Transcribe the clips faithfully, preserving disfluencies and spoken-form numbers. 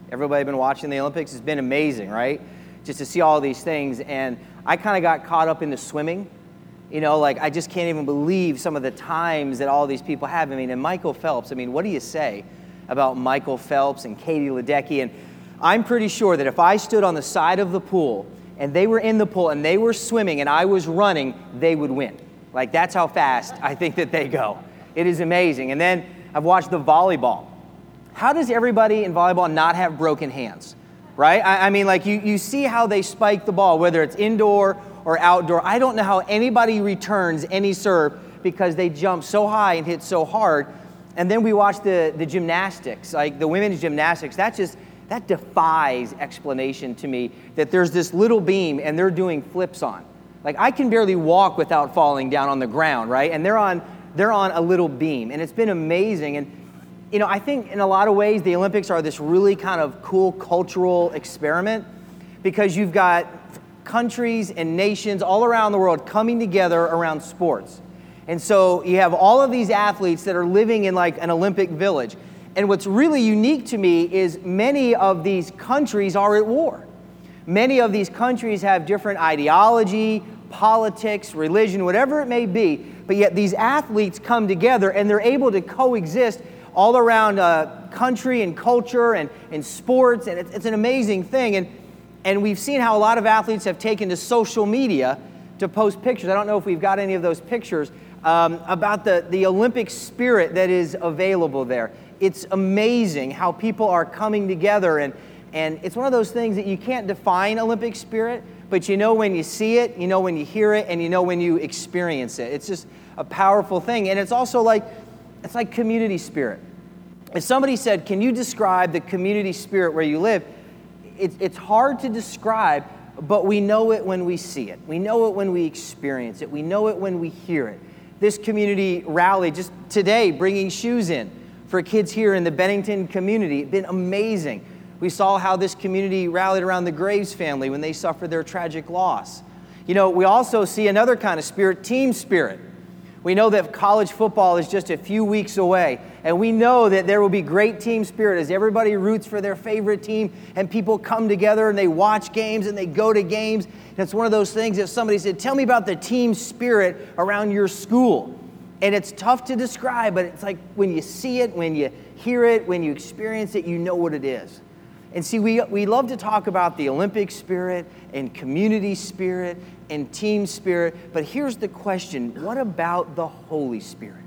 Everybody been watching the Olympics? It's been amazing, right? Just to see all these things. And I kind of got caught up in the swimming. You know, like I just can't even believe some of the times that all these people have. I mean, and Michael Phelps, I mean, what do you say about Michael Phelps and Katie Ledecky? And I'm pretty sure that if I stood on the side of the pool and they were in the pool and they were swimming and I was running, they would win. Like, that's how fast I think that they go. It is amazing. And then I've watched the volleyball. How does everybody in volleyball not have broken hands, right? I, I mean, like, you, you see how they spike the ball, whether it's indoor or outdoor. I don't know how anybody returns any serve because they jump so high and hit so hard. And then we watch the, the gymnastics, like the women's gymnastics. That just, that defies explanation to me, that there's this little beam and they're doing flips on. Like, I can barely walk without falling down on the ground, right? And they're on, they're on a little beam. And it's been amazing. And, you know, I think in a lot of ways, the Olympics are this really kind of cool cultural experiment because you've got countries and nations all around the world coming together around sports. And so you have all of these athletes that are living in like an Olympic village. And what's really unique to me is many of these countries are at war. Many of these countries have different ideology, politics, religion, whatever it may be. But yet these athletes come together and they're able to coexist all around uh, country and culture and, and sports. And it's, it's an amazing thing. And And we've seen how a lot of athletes have taken to social media to post pictures. I don't know if we've got any of those pictures um, about the, the Olympic spirit that is available there. It's amazing how people are coming together. And, and it's one of those things that you can't define Olympic spirit, but you know when you see it, you know when you hear it, and you know when you experience it. It's just a powerful thing. And it's also like, it's like community spirit. If somebody said, can you describe the community spirit where you live? It's hard to describe, but we know it when we see it. We know it when we experience it. We know it when we hear it. This community rally just today, bringing shoes in for kids here in the Bennington community, it's been amazing. We saw how this community rallied around the Graves family when they suffered their tragic loss. You know, we also see another kind of spirit, team spirit. We know that college football is just a few weeks away, and we know that there will be great team spirit as everybody roots for their favorite team, and people come together and they watch games and they go to games. And it's one of those things, if somebody said, tell me about the team spirit around your school. And it's tough to describe, but it's like when you see it, when you hear it, when you experience it, you know what it is. And see, we, we love to talk about the Olympic spirit and community spirit and team spirit, but here's the question, what about the Holy Spirit?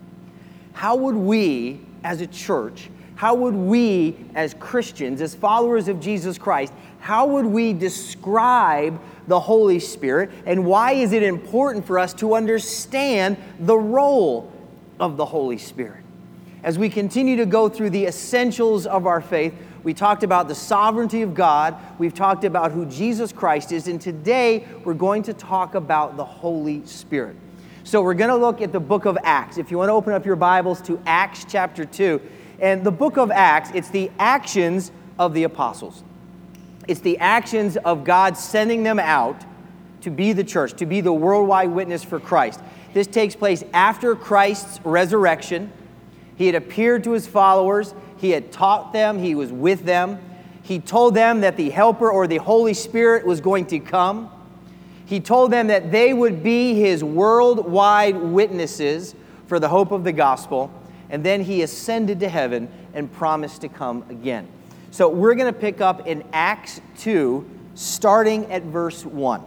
How would we as a church, how would we as Christians, as followers of Jesus Christ, how would we describe the Holy Spirit, and why is it important for us to understand the role of the Holy Spirit? As we continue to go through the essentials of our faith, we talked about the sovereignty of God. We've talked about who Jesus Christ is. And today, we're going to talk about the Holy Spirit. So we're going to look at the book of Acts. If you want to open up your Bibles to Acts chapter two. And the book of Acts, it's the actions of the apostles. It's the actions of God sending them out to be the church, to be the worldwide witness for Christ. This takes place after Christ's resurrection. He had appeared to his followers. He had taught them. He was with them. He told them that the Helper or the Holy Spirit was going to come. He told them that they would be his worldwide witnesses for the hope of the gospel. And then he ascended to heaven and promised to come again. So we're going to pick up in Acts two, starting at verse one.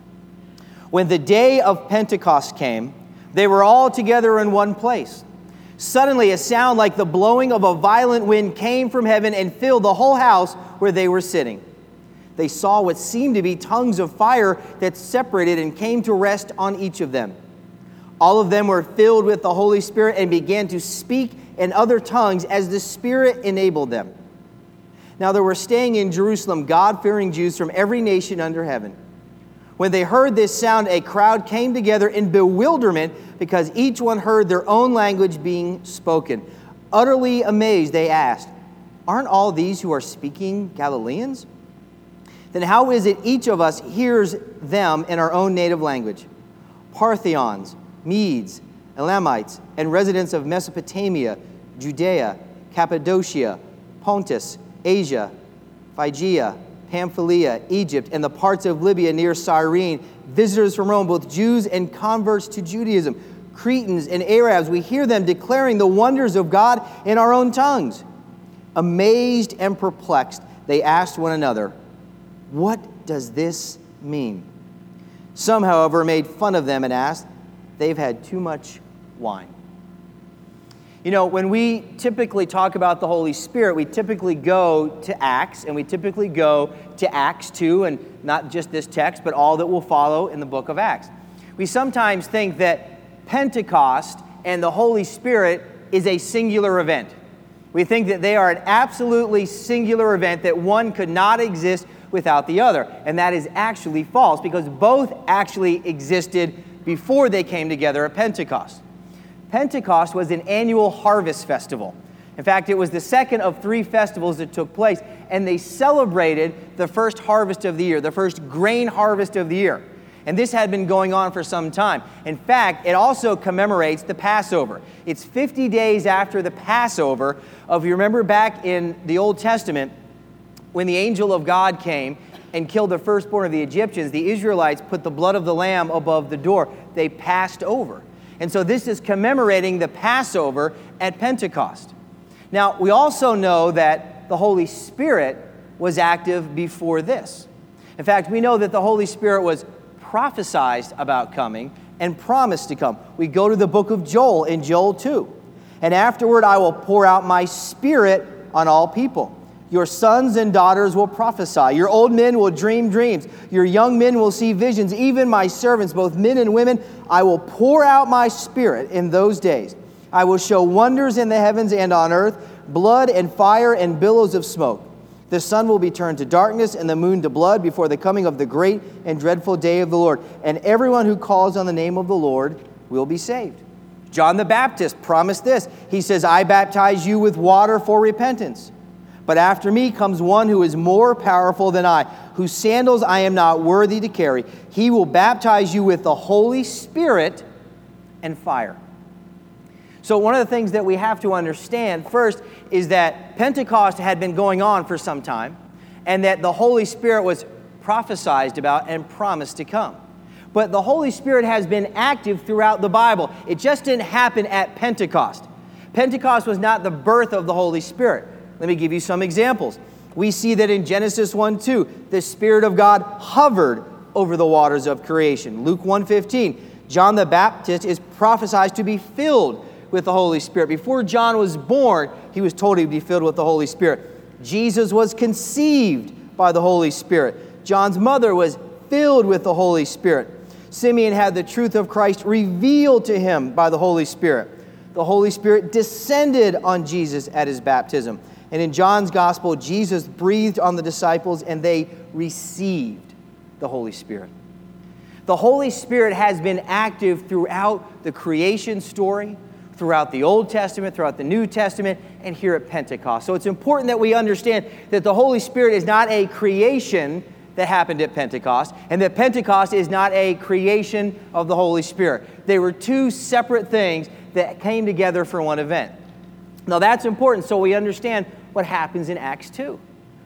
When the day of Pentecost came, they were all together in one place. Suddenly, a sound like the blowing of a violent wind came from heaven and filled the whole house where they were sitting. They saw what seemed to be tongues of fire that separated and came to rest on each of them. All of them were filled with the Holy Spirit and began to speak in other tongues as the Spirit enabled them. Now there were staying in Jerusalem God-fearing Jews from every nation under heaven. When they heard this sound, a crowd came together in bewilderment because each one heard their own language being spoken. Utterly amazed, they asked, "Aren't all these who are speaking Galileans? Then how is it each of us hears them in our own native language? Parthians, Medes, Elamites, and residents of Mesopotamia, Judea, Cappadocia, Pontus, Asia, Phrygia, Pamphylia, Egypt, and the parts of Libya near Cyrene, visitors from Rome, both Jews and converts to Judaism, Cretans and Arabs. We hear them declaring the wonders of God in our own tongues. Amazed and perplexed, they asked one another, "What does this mean?" Some, however, made fun of them and asked, "They've had too much wine." You know, when we typically talk about the Holy Spirit, we typically go to Acts, and we typically go to Acts two, and not just this text, but all that will follow in the book of Acts. We sometimes think that Pentecost and the Holy Spirit is a singular event. We think that they are an absolutely singular event, that one could not exist without the other. And that is actually false, because both actually existed before they came together at Pentecost. Pentecost was an annual harvest festival. In fact, it was the second of three festivals that took place, and they celebrated the first harvest of the year, the first grain harvest of the year. And this had been going on for some time. In fact, it also commemorates the Passover. It's fifty days after the Passover of, you remember back in the Old Testament, when the angel of God came and killed the firstborn of the Egyptians, the Israelites put the blood of the lamb above the door. They passed over. And so this is commemorating the Passover at Pentecost. Now, we also know that the Holy Spirit was active before this. In fact, we know that the Holy Spirit was prophesied about coming and promised to come. We go to the book of Joel in Joel two. "And afterward I will pour out my Spirit on all people. Your sons and daughters will prophesy. Your old men will dream dreams. Your young men will see visions. Even my servants, both men and women, I will pour out my Spirit in those days. I will show wonders in the heavens and on earth, blood and fire and billows of smoke. The sun will be turned to darkness and the moon to blood before the coming of the great and dreadful day of the Lord. And everyone who calls on the name of the Lord will be saved." John the Baptist promised this. He says, "I baptize you with water for repentance. But after me comes one who is more powerful than I, whose sandals I am not worthy to carry. He will baptize you with the Holy Spirit and fire." So one of the things that we have to understand first is that Pentecost had been going on for some time, and that the Holy Spirit was prophesied about and promised to come. But the Holy Spirit has been active throughout the Bible. It just didn't happen at Pentecost. Pentecost was not the birth of the Holy Spirit. Let me give you some examples. We see that in Genesis one two, the Spirit of God hovered over the waters of creation. Luke one fifteen, John the Baptist is prophesied to be filled with the Holy Spirit. Before John was born, he was told he'd be filled with the Holy Spirit. Jesus was conceived by the Holy Spirit. John's mother was filled with the Holy Spirit. Simeon had the truth of Christ revealed to him by the Holy Spirit. The Holy Spirit descended on Jesus at his baptism. And in John's Gospel, Jesus breathed on the disciples and they received the Holy Spirit. The Holy Spirit has been active throughout the creation story, throughout the Old Testament, throughout the New Testament, and here at Pentecost. So it's important that we understand that the Holy Spirit is not a creation that happened at Pentecost, and that Pentecost is not a creation of the Holy Spirit. They were two separate things that came together for one event. Now that's important so we understand what happens in Acts two.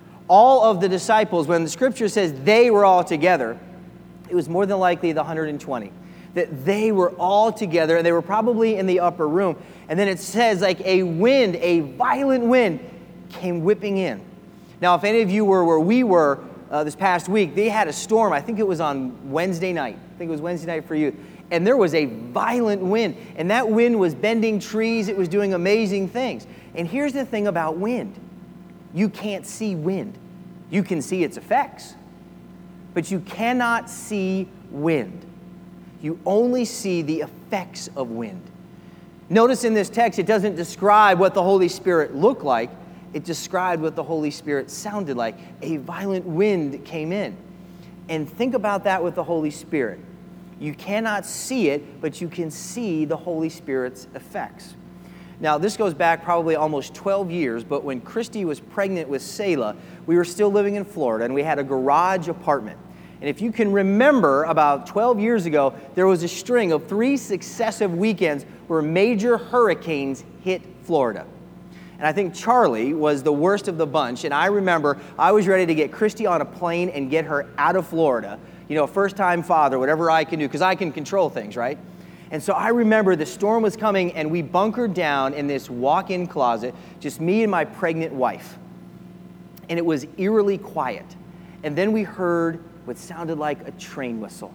All of the disciples, when the scripture says they were all together, it was more than likely the one hundred twenty. That they were all together, and they were probably in the upper room. And then it says like a wind, a violent wind came whipping in. Now if any of you were where we were uh, this past week, they had a storm. I think it was on Wednesday night. I think it was Wednesday night for you. And there was a violent wind. And that wind was bending trees. It was doing amazing things. And here's the thing about wind. You can't see wind. You can see its effects. But you cannot see wind. You only see the effects of wind. Notice in this text, it doesn't describe what the Holy Spirit looked like. It described what the Holy Spirit sounded like. A violent wind came in. And think about that with the Holy Spirit. You cannot see it, but you can see the Holy Spirit's effects. Now, this goes back probably almost twelve years, but when Christy was pregnant with Selah, we were still living in Florida, and we had a garage apartment. And if you can remember, about twelve years ago, there was a string of three successive weekends where major hurricanes hit Florida. And I think Charlie was the worst of the bunch. And I remember I was ready to get Christy on a plane and get her out of Florida. You know, first-time father, whatever I can do, because I can control things, right? And so I remember the storm was coming, and we bunkered down in this walk-in closet, just me and my pregnant wife. And it was eerily quiet. And then we heard what sounded like a train whistle.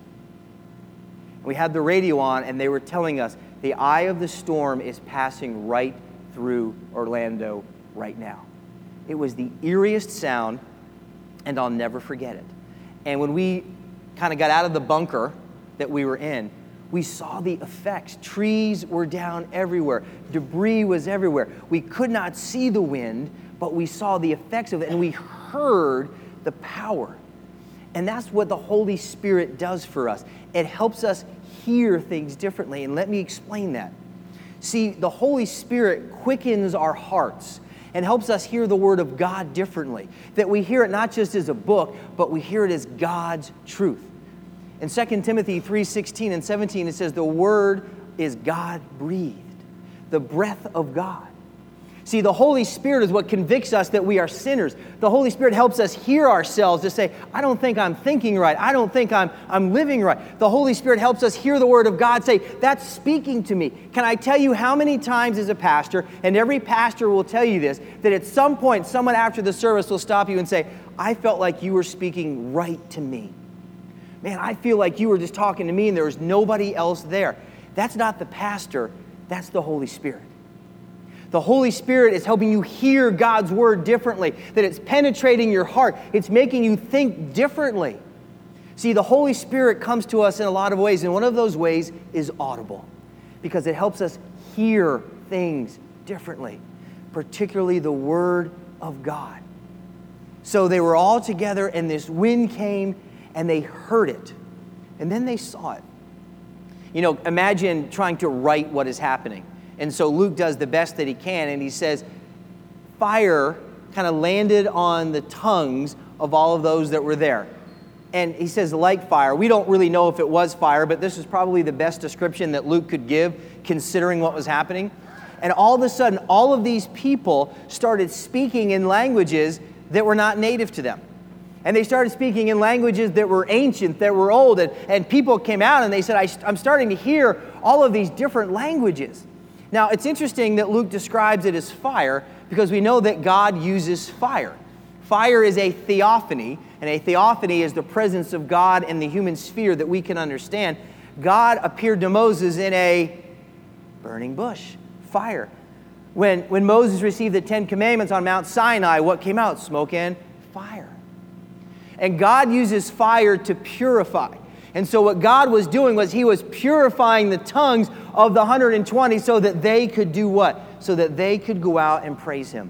We had the radio on, and they were telling us the eye of the storm is passing right through Orlando right now. It was the eeriest sound, and I'll never forget it. And when we kind of got out of the bunker that we were in, we saw the effects. Trees were down everywhere. Debris was everywhere. We could not see the wind, but we saw the effects of it, and we heard the power. And that's what the Holy Spirit does for us. It helps us hear things differently, and let me explain that. See, the Holy Spirit quickens our hearts and helps us hear the Word of God differently. That we hear it not just as a book, but we hear it as God's truth. In Second Timothy three sixteen and seventeen, it says, the Word is God-breathed, the breath of God. See, the Holy Spirit is what convicts us that we are sinners. The Holy Spirit helps us hear ourselves to say, I don't think I'm thinking right. I don't think I'm, I'm living right. The Holy Spirit helps us hear the Word of God say, that's speaking to me. Can I tell you how many times as a pastor, and every pastor will tell you this, that at some point someone after the service will stop you and say, I felt like you were speaking right to me. Man, I feel like you were just talking to me and there was nobody else there. That's not the pastor, that's the Holy Spirit. The Holy Spirit is helping you hear God's Word differently, that it's penetrating your heart. It's making you think differently. See, the Holy Spirit comes to us in a lot of ways, and one of those ways is audible, because it helps us hear things differently, particularly the Word of God. So they were all together, and this wind came, and they heard it, and then they saw it. You know, imagine trying to write what is happening. And so Luke does the best that he can, and he says, fire kind of landed on the tongues of all of those that were there. And he says, like fire. We don't really know if it was fire, but this is probably the best description that Luke could give, considering what was happening. And all of a sudden, all of these people started speaking in languages that were not native to them. And they started speaking in languages that were ancient, that were old. And, and people came out and they said, I, I'm starting to hear all of these different languages. Now, it's interesting that Luke describes it as fire because we know that God uses fire. Fire is a theophany, and a theophany is the presence of God in the human sphere that we can understand. God appeared to Moses in a burning bush, fire. When, when Moses received the Ten Commandments on Mount Sinai, what came out? Smoke and fire. And God uses fire to purify. And so what God was doing was he was purifying the tongues of the one hundred twenty so that they could do what? So that they could go out and praise him.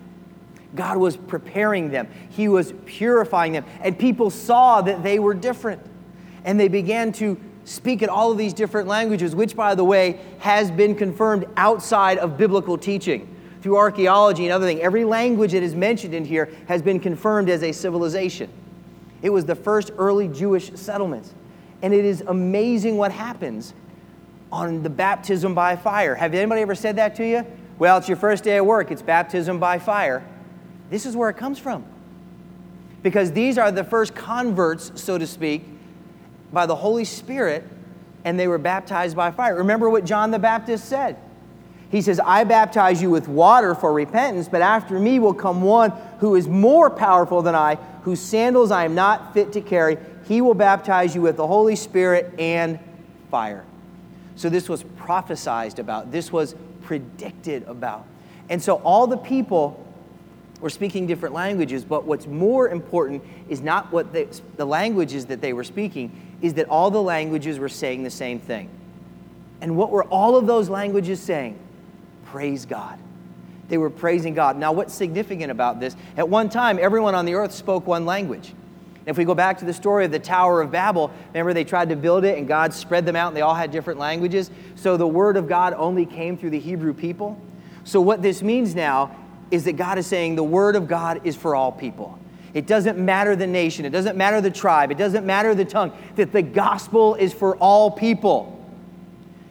God was preparing them. He was purifying them. And people saw that they were different. And they began to speak in all of these different languages, which, by the way, has been confirmed outside of biblical teaching. Through archaeology and other things, every language that is mentioned in here has been confirmed as a civilization. It was the first early Jewish settlements. And it is amazing what happens on the baptism by fire. Have anybody ever said that to you? Well, it's your first day at work. It's baptism by fire. This is where it comes from. Because these are the first converts, so to speak, by the Holy Spirit, and they were baptized by fire. Remember what John the Baptist said. He says, I baptize you with water for repentance, but after me will come one who is more powerful than I, whose sandals I am not fit to carry. He will baptize you with the Holy Spirit and fire. So this was prophesied about. This was predicted about. And so all the people were speaking different languages, but what's more important is not what they, the languages that they were speaking, is that all the languages were saying the same thing. And what were all of those languages saying? Praise God. They were praising God. Now, what's significant about this? At one time, everyone on the earth spoke one language. If we go back to the story of the Tower of Babel, remember they tried to build it and God spread them out and they all had different languages. So the word of God only came through the Hebrew people. So what this means now is that God is saying the word of God is for all people. It doesn't matter the nation. It doesn't matter the tribe. It doesn't matter the tongue. That the gospel is for all people.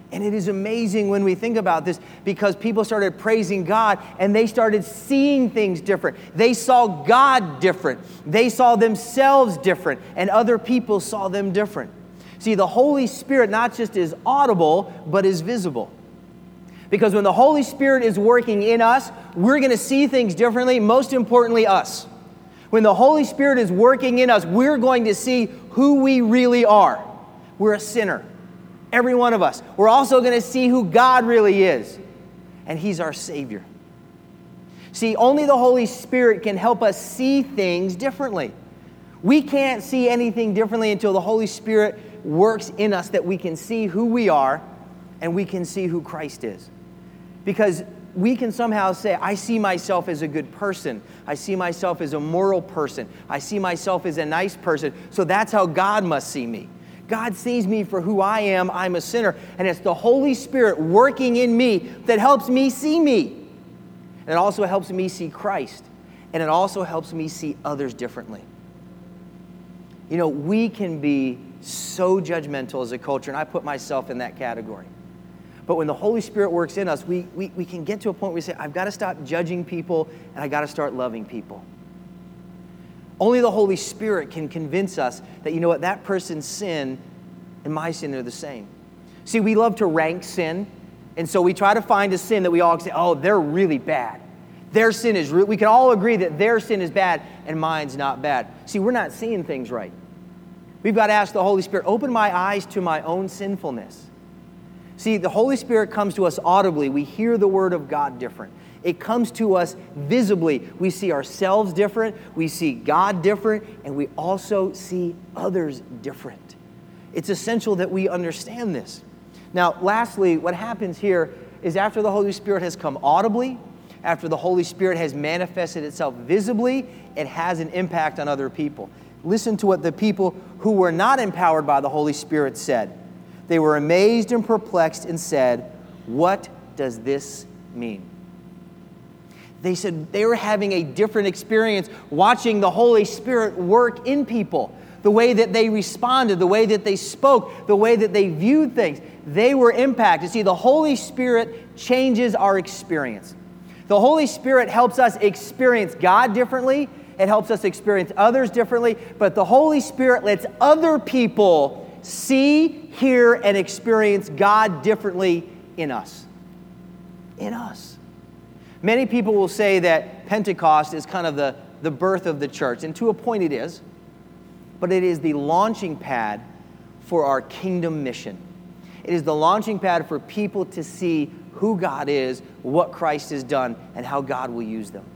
And it is amazing when we think about this because people started praising God and they started seeing things different. They saw God different. They saw themselves different, and other people saw them different. See, the Holy Spirit not just is audible, but is visible. Because when the Holy Spirit is working in us, we're going to see things differently, most importantly, us. When the Holy Spirit is working in us, we're going to see who we really are. We're a sinner. Every one of us. We're also going to see who God really is. And He's our Savior. See, only the Holy Spirit can help us see things differently. We can't see anything differently until the Holy Spirit works in us that we can see who we are and we can see who Christ is. Because we can somehow say, I see myself as a good person. I see myself as a moral person. I see myself as a nice person. So that's how God must see me. God sees me for who I am. I'm a sinner. And it's the Holy Spirit working in me that helps me see me. And it also helps me see Christ. And it also helps me see others differently. You know, we can be so judgmental as a culture, and I put myself in that category. But when the Holy Spirit works in us, we, we, we can get to a point where we say, I've got to stop judging people, and I've got to start loving people. Only the Holy Spirit can convince us that, you know what, that person's sin and my sin are the same. See, we love to rank sin, and so we try to find a sin that we all say, oh, they're really bad. Their sin is real. We can all agree that their sin is bad and mine's not bad. See, we're not seeing things right. We've got to ask the Holy Spirit, open my eyes to my own sinfulness. See, the Holy Spirit comes to us audibly. We hear the Word of God different. It comes to us visibly. We see ourselves different, we see God different, and we also see others different. It's essential that we understand this. Now, lastly, what happens here is after the Holy Spirit has come audibly, after the Holy Spirit has manifested itself visibly, it has an impact on other people. Listen to what the people who were not empowered by the Holy Spirit said. They were amazed and perplexed and said, "What does this mean?" They said they were having a different experience watching the Holy Spirit work in people. The way that they responded, the way that they spoke, the way that they viewed things. They were impacted. See, the Holy Spirit changes our experience. The Holy Spirit helps us experience God differently. It helps us experience others differently. But the Holy Spirit lets other people see, hear, and experience God differently in us. In us. Many people will say that Pentecost is kind of the, the birth of the church, and to a point it is, but it is the launching pad for our kingdom mission. It is the launching pad for people to see who God is, what Christ has done, and how God will use them.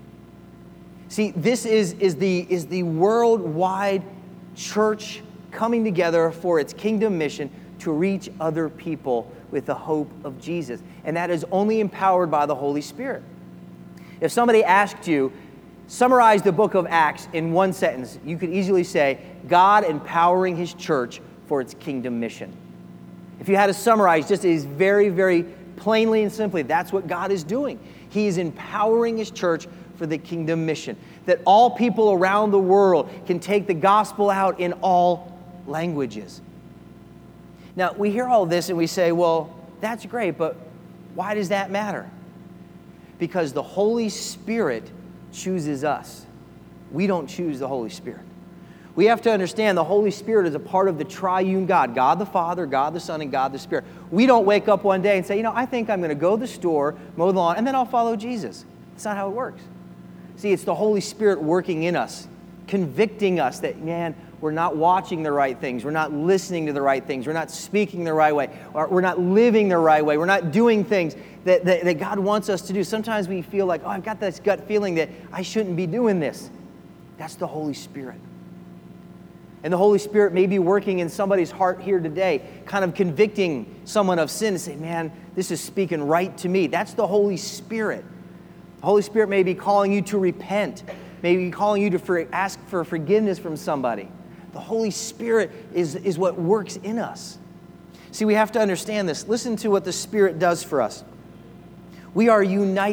See, this is, is, the, is the worldwide church coming together for its kingdom mission to reach other people with the hope of Jesus. And that is only empowered by the Holy Spirit. If somebody asked you, summarize the book of Acts in one sentence, you could easily say, God empowering His church for its kingdom mission. If you had to summarize just as very, very plainly and simply, that's what God is doing. He is empowering His church for the kingdom mission. That all people around the world can take the gospel out in all languages. Now, we hear all this and we say, well, that's great, but why does that matter? Because the Holy Spirit chooses us. We don't choose the Holy Spirit. We have to understand the Holy Spirit is a part of the triune God, God the Father, God the Son, and God the Spirit. We don't wake up one day and say, you know, I think I'm going to go to the store, mow the lawn, and then I'll follow Jesus. That's not how it works. See, it's the Holy Spirit working in us, convicting us that, man, we're not watching the right things. We're not listening to the right things. We're not speaking the right way. Or we're not living the right way. We're not doing things that, that, that God wants us to do. Sometimes we feel like, oh, I've got this gut feeling that I shouldn't be doing this. That's the Holy Spirit. And the Holy Spirit may be working in somebody's heart here today, kind of convicting someone of sin and say, man, this is speaking right to me. That's the Holy Spirit. The Holy Spirit may be calling you to repent, maybe calling you to for, ask for forgiveness from somebody. The Holy Spirit is, is what works in us. See, we have to understand this. Listen to what the Spirit does for us. We are united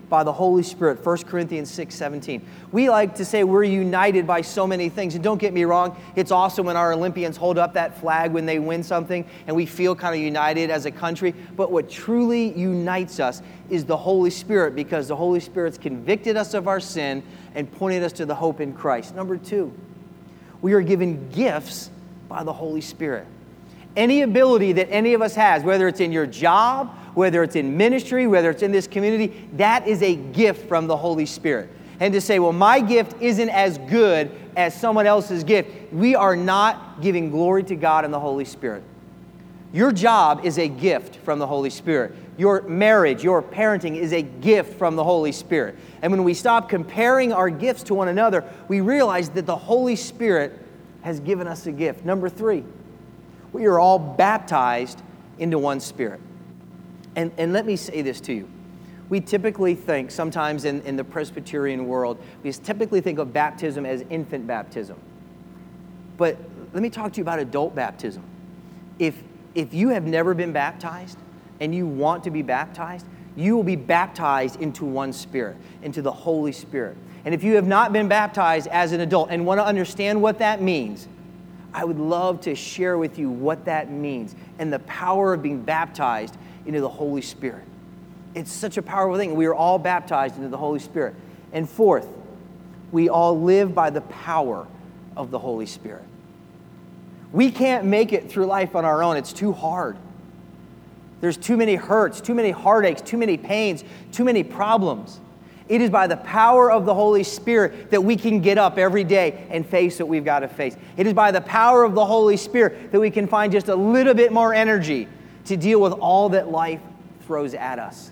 by the Holy Spirit, First Corinthians six seventeen. We like to say we're united by so many things. And don't get me wrong, it's awesome when our Olympians hold up that flag when they win something and we feel kind of united as a country. But what truly unites us is the Holy Spirit, because the Holy Spirit's convicted us of our sin and pointed us to the hope in Christ. Number two, we are given gifts by the Holy Spirit. Any ability that any of us has, whether it's in your job, whether it's in ministry, whether it's in this community, that is a gift from the Holy Spirit. And to say, well, my gift isn't as good as someone else's gift, we are not giving glory to God and the Holy Spirit. Your job is a gift from the Holy Spirit. Your marriage, your parenting is a gift from the Holy Spirit. And when we stop comparing our gifts to one another, we realize that the Holy Spirit has given us a gift. Number three, we are all baptized into one Spirit. And, and let me say this to you. We typically think, sometimes in, in the Presbyterian world, we typically think of baptism as infant baptism. But let me talk to you about adult baptism. If, if you have never been baptized and you want to be baptized, you will be baptized into one Spirit, into the Holy Spirit. And if you have not been baptized as an adult and want to understand what that means, I would love to share with you what that means and the power of being baptized into the Holy Spirit. It's such a powerful thing. We are all baptized into the Holy Spirit. And fourth, we all live by the power of the Holy Spirit. We can't make it through life on our own. It's too hard. There's too many hurts, too many heartaches, too many pains, too many problems. It is by the power of the Holy Spirit that we can get up every day and face what we've got to face. It is by the power of the Holy Spirit that we can find just a little bit more energy to deal with all that life throws at us.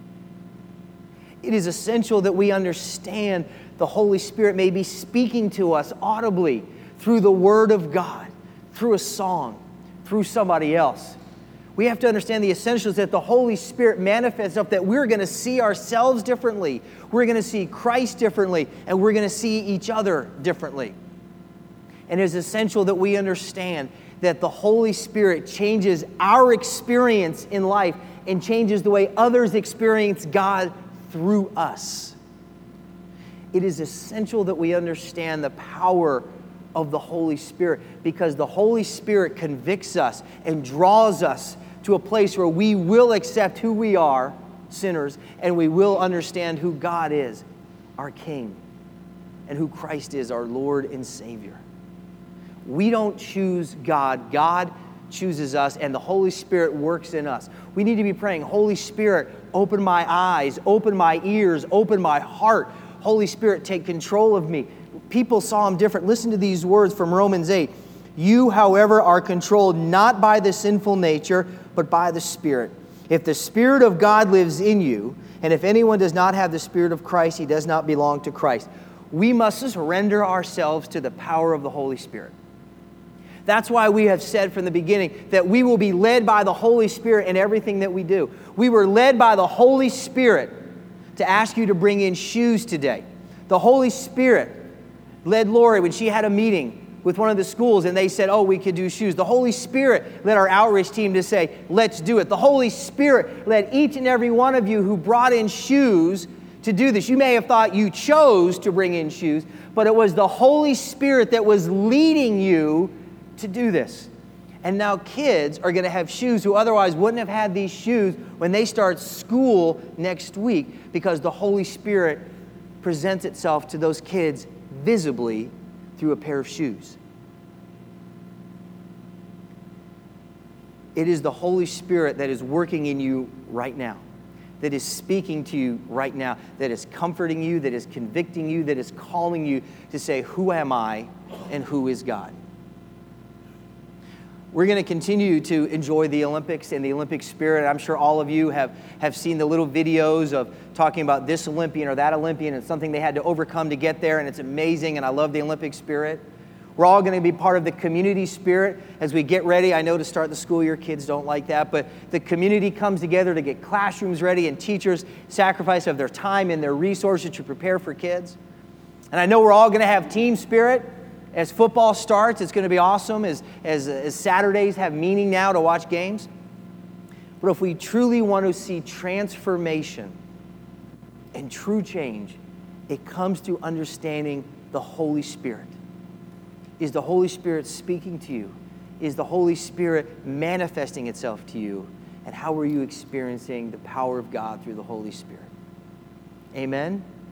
It is essential that we understand the Holy Spirit may be speaking to us audibly through the Word of God, through a song, through somebody else. We have to understand the essentials that the Holy Spirit manifests up, that we're going to see ourselves differently, we're going to see Christ differently, and we're going to see each other differently. And it is essential that we understand that the Holy Spirit changes our experience in life and changes the way others experience God through us. It is essential that we understand the power of the Holy Spirit, because the Holy Spirit convicts us and draws us to a place where we will accept who we are, sinners, and we will understand who God is, our King, and who Christ is, our Lord and Savior. We don't choose God. God chooses us, and the Holy Spirit works in us. We need to be praying, Holy Spirit, open my eyes, open my ears, open my heart. Holy Spirit, take control of me. People saw Him different. Listen to these words from Romans eight. You, however, are controlled not by the sinful nature, but by the Spirit. If the Spirit of God lives in you, and if anyone does not have the Spirit of Christ, he does not belong to Christ. We must surrender ourselves to the power of the Holy Spirit. That's why we have said from the beginning that we will be led by the Holy Spirit in everything that we do. We were led by the Holy Spirit to ask you to bring in shoes today. The Holy Spirit led Lori when she had a meeting with one of the schools and they said, oh, we could do shoes. The Holy Spirit led our outreach team to say, let's do it. The Holy Spirit led each and every one of you who brought in shoes to do this. You may have thought you chose to bring in shoes, but it was the Holy Spirit that was leading you to do this. And now kids are going to have shoes who otherwise wouldn't have had these shoes when they start school next week, because the Holy Spirit presents itself to those kids visibly through a pair of shoes. It is the Holy Spirit that is working in you right now, that is speaking to you right now, that is comforting you, that is convicting you, that is calling you to say, who am I and who is God? We're going to continue to enjoy the Olympics and the Olympic spirit. I'm sure all of you have, have seen the little videos of talking about this Olympian or that Olympian and something they had to overcome to get there, and it's amazing, and I love the Olympic spirit. We're all going to be part of the community spirit as we get ready. I know to start the school year, kids don't like that, but the community comes together to get classrooms ready, and teachers sacrifice of their time and their resources to prepare for kids. And I know we're all going to have team spirit. As football starts, it's going to be awesome as, as, as Saturdays have meaning now to watch games. But if we truly want to see transformation And true change, it comes through understanding the Holy Spirit. Is the Holy Spirit speaking to you? Is the Holy Spirit manifesting itself to you? And how are you experiencing the power of God through the Holy Spirit? Amen?